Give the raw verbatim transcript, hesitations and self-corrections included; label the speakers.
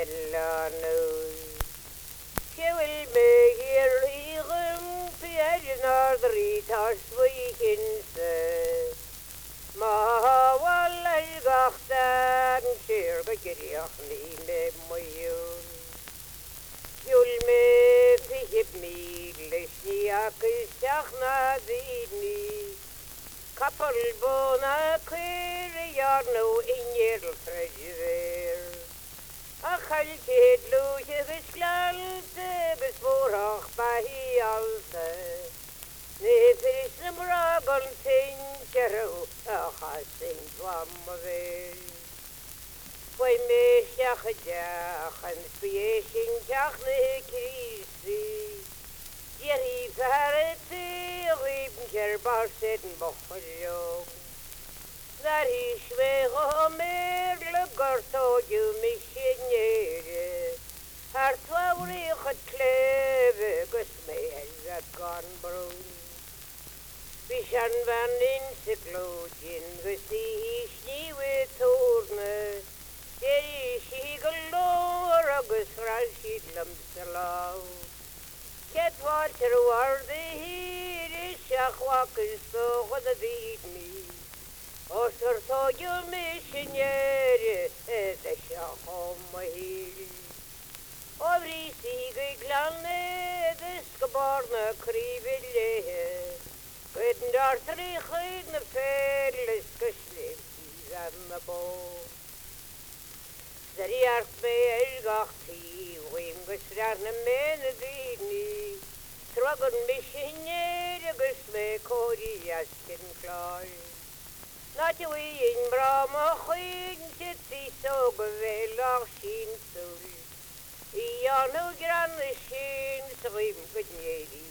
Speaker 1: Delano. She will be here, Egan, Piednar, the Ritas, Weekins. Ma wal gachtan, Shir, Giriach, Nile, Moyun. You'll make the hip me, Lishniak, Shachna, Zini. Couple bona queer yard no in your treasure. A khalkid luche beslalte besvorach by alta. Nefris the bragon tinkero a hasing wammer. Why me shachajach and spieshing jachne krisi. Jerry Farity, Riebker Barset and Bochjo. That he schwego merle gorto you missionary. Her twelve had cleve, gusmay that gone brown. Bishan van in secludin, gusti she with torne. Jerry she galore, August Rashid lumps Get water war the heat is shachwak is so what the beat me. O sir so you missionary is the shachom my heel. Every sea glane the skabarna criville. Good dartry hide the fairless cushley and the bow. The rear may gachti, wim gusran a man a dini. Trugan missionary gusme cody askin clay. Not a way in Brahma, queen, jitsi so bevel shin soul. Iano gran shin, swim good